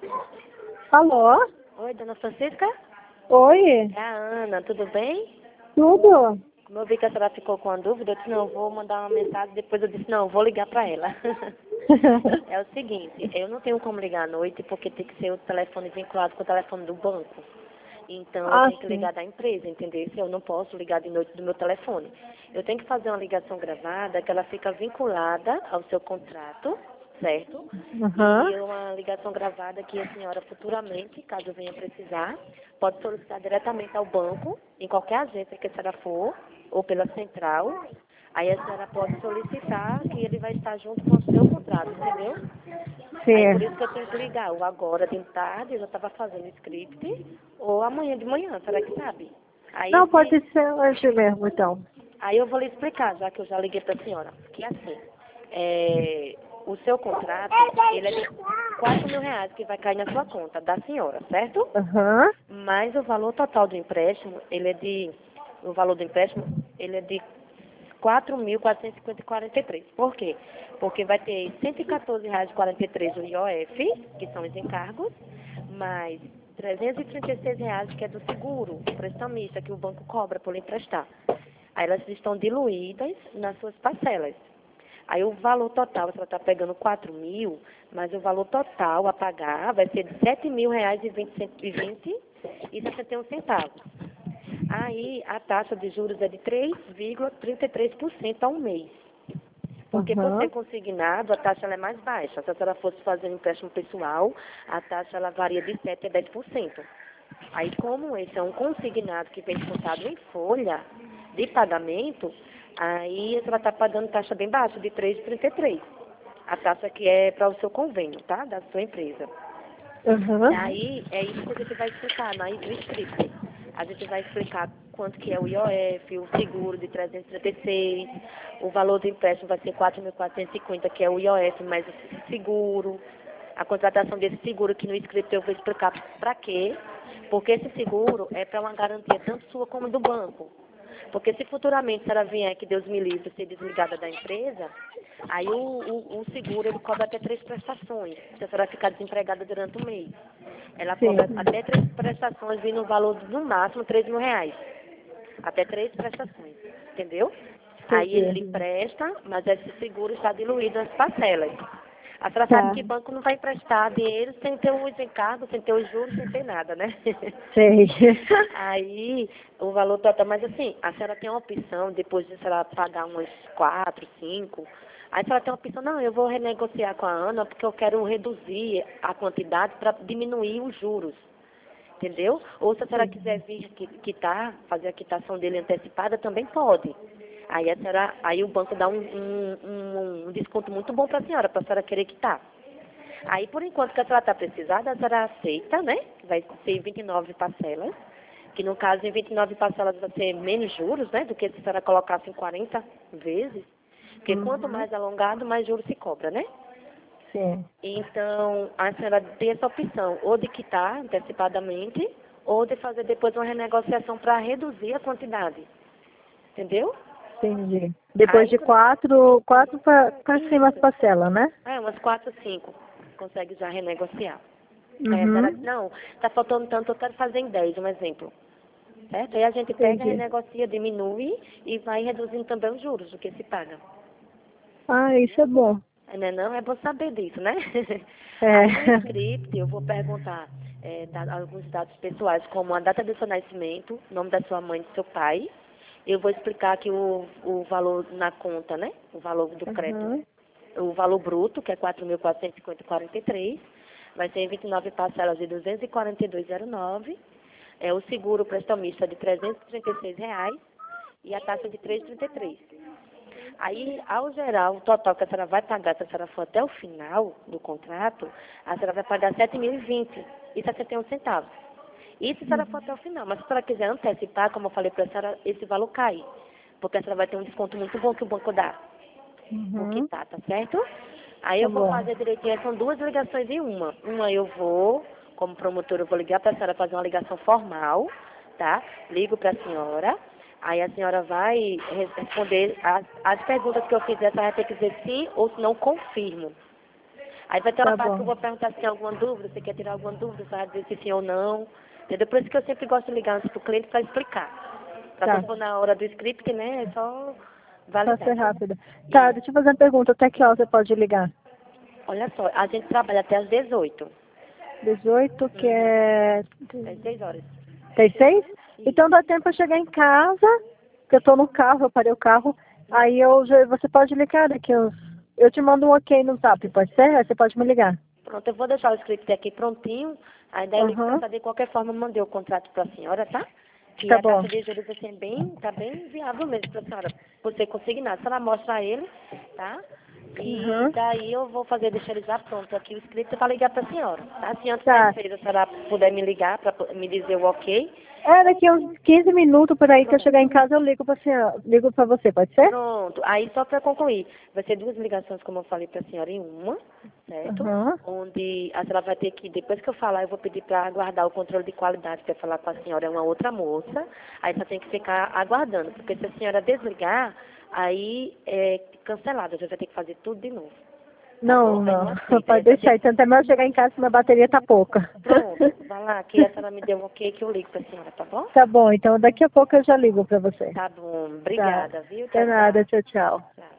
Alô? Oi, dona Francisca? Oi? É a Ana, tudo bem? Tudo? Como eu vi que a senhora ficou com a dúvida, eu disse, não, eu vou mandar uma mensagem, depois eu disse, não, eu vou ligar para ela. É o seguinte, eu não tenho como ligar à noite porque tem que ser o telefone vinculado com o telefone do banco. Então eu Ah, tenho que sim. ligar da empresa, entendeu? Eu não posso ligar de noite do meu telefone. Eu tenho que fazer uma ligação gravada que ela fica vinculada ao seu contrato, certo? Aham. E uma ligação gravada que a senhora futuramente, caso venha precisar, pode solicitar diretamente ao banco, em qualquer agência que a senhora for, ou pela central. Aí a senhora pode solicitar que ele vai estar junto com o seu contrato, entendeu? Aí por isso Sim. que eu tenho que ligar, ou agora de tarde, eu já estava fazendo script, ou amanhã de manhã, será que sabe? Aí, Não, pode ser hoje mesmo, então. aí eu vou lhe explicar, já que eu já liguei para a senhora, que assim, o seu contrato, ele é de R$ 4.000 que vai cair na sua conta, da senhora, certo? Aham. Mas o valor total do empréstimo, o valor do empréstimo, ele é de 4.450,43. Por quê? Porque vai ter R$ 114,43 o IOF, que são os encargos, mais R$ 336 que é do seguro, o prestamista, que o banco cobra por lhe emprestar. Aí elas estão diluídas nas suas parcelas. Aí o valor total, você está pegando 4.000, mas o valor total a pagar vai ser de R$ 7.000,20,61. Aí a taxa de juros é de 3,33% ao mês. Porque por ser Aham. consignado, a taxa ela é mais baixa. Se a senhora fosse fazer um empréstimo pessoal, a taxa ela varia de 7 a 10%. Aí como esse é um consignado que vem descontado em folha de pagamento, aí você vai estar pagando taxa bem baixa, de 3,33. A taxa que é para o seu convênio, tá? Da sua empresa. Aham. Aí é isso que a gente vai explicar no script. A gente vai explicar quanto que é o IOF, o seguro de 336, o valor do empréstimo vai ser 4.450, que é o IOF mais o seguro, a contratação desse seguro que no script eu vou explicar para quê, porque esse seguro é para uma garantia tanto sua como do banco. Porque se futuramente a senhora vier, que Deus me livre, ser desligada da empresa, aí o seguro ele cobra até 3 prestações, se a senhora ficar desempregada durante um mês. Ela Sim. cobra até 3 prestações, vindo no valor de, no máximo R$ 3.000. Até 3 prestações, entendeu? Aí ele lhe Entendi. presta, mas esse seguro está diluído nas parcelas. A senhora sabe Tá. que banco não vai emprestar dinheiro sem ter os encargos, sem ter os juros, sem ter nada, né? Sei. Aí, o valor total, mas assim, a senhora tem uma opção, depois de a senhora pagar uns 4, 5, aí a senhora tem uma opção, não, eu vou renegociar com a Ana porque eu quero reduzir a quantidade para diminuir os juros, entendeu? Ou se a senhora quiser vir quitar, fazer a quitação dele antecipada, também pode. Aí, aí o banco dá um desconto muito bom para a senhora querer quitar. Aí, por enquanto que a senhora está precisada, a senhora aceita, né? Vai ser em 29 parcelas, que no caso em 29 parcelas vai ser menos juros, né? Do que se a senhora colocasse em 40 vezes. Porque quanto Uhum. mais alongado, mais juros se cobra, né? Sim. Então, a senhora tem essa opção, ou de quitar antecipadamente, ou de fazer depois uma renegociação para reduzir a quantidade. Entendeu? Entendi. Depois Aí, de quatro pra cima as isso. parcelas, né? Umas 4, 5. Consegue já renegociar. Aí a senhora diz, Uhum. não, está faltando tanto, eu quero fazer em 10, um exemplo. Certo? Aí a gente pega, Entendi. renegocia, diminui e vai reduzindo também os juros do que se paga. Ah, isso é bom. Não é não? É bom saber disso, né? É. Aí no script eu vou perguntar alguns dados pessoais, como a data do seu nascimento, nome da sua mãe e do seu pai. Eu vou explicar aqui o valor na conta, né? O valor do crédito. Uhum. O valor bruto, que é 4.450,43, vai ser em 29 parcelas de 242,09. É o seguro prestamista de R$ 336 e a taxa de 3,33. Aí, ao geral, o total que a senhora vai pagar, se a senhora for até o final do contrato, a senhora vai pagar R$ 7.020,61. Isso se a senhora for até o final. Mas se a senhora quiser antecipar, como eu falei para a senhora, esse valor cai. Porque a senhora vai ter um desconto muito bom que o banco dá. O que Uhum. tá certo? Aí Tá eu vou bom. fazer direitinho, são duas ligações em uma. Uma eu vou, como promotora, eu vou ligar para a senhora fazer uma ligação formal, tá? Ligo para a senhora, aí a senhora vai responder as perguntas que eu fizer, a senhora vai ter que dizer sim ou se não confirmo. Aí vai ter Tá uma parte bom. que eu vou perguntar se tem alguma dúvida, se quer tirar alguma dúvida, se vai dizer se sim ou não. Entendeu? Por isso que eu sempre gosto de ligar antes pro cliente para explicar. Para Tá. quando for na hora do script, né, é só Só validar. ser rápida. Tá, deixa eu fazer uma pergunta. Até que hora você pode ligar? Olha só, a gente trabalha até às 18. 18, que é... Às 6 horas. Tem 6? Isso. Então dá tempo pra chegar em casa, que eu tô no carro, eu parei o carro. Aí você pode ligar daqui uns... Eu te mando um ok no zap, pode ser? Aí você pode me ligar. Pronto, eu vou deixar o script aqui prontinho. Aí daí eu ligo pra Aham. saber, de qualquer forma, eu mandei o contrato pra senhora, tá? E Tá a bom. taxa de juros assim, tá bem viável mesmo pra senhora. Você consignado. Se ela mostra a ele, tá? E Uhum. daí eu vou deixar ele já pronto aqui o script para ligar pra senhora. Tá? Se antes das Tá. 6 a senhora puder me ligar pra me dizer o ok. É, daqui uns 15 minutos por aí que eu Pronto. chegar em casa eu ligo pra senhora. Ligo pra você, pode ser? Pronto. Aí só para concluir, vai ser 2 ligações, como eu falei para a senhora, em uma, certo? Aham. Onde a senhora vai ter que, depois que eu falar, eu vou pedir para aguardar o controle de qualidade para falar com a senhora, é uma outra moça. Aí só tem que ficar aguardando, porque se a senhora desligar, aí é cancelado, a gente vai ter que fazer tudo de novo. Tá Não, bom? Aí não. não aceita. Pode Aí vai ter deixar. que... Então até melhor chegar em casa que minha bateria tá pouca. Pronto, vai lá, que a senhora me deu um ok que eu ligo para a senhora, tá bom? Tá bom, então daqui a pouco eu já ligo pra você. Tá bom, Tá. obrigada, viu? De Tchau, nada, tchau. tchau, tchau. Tchau.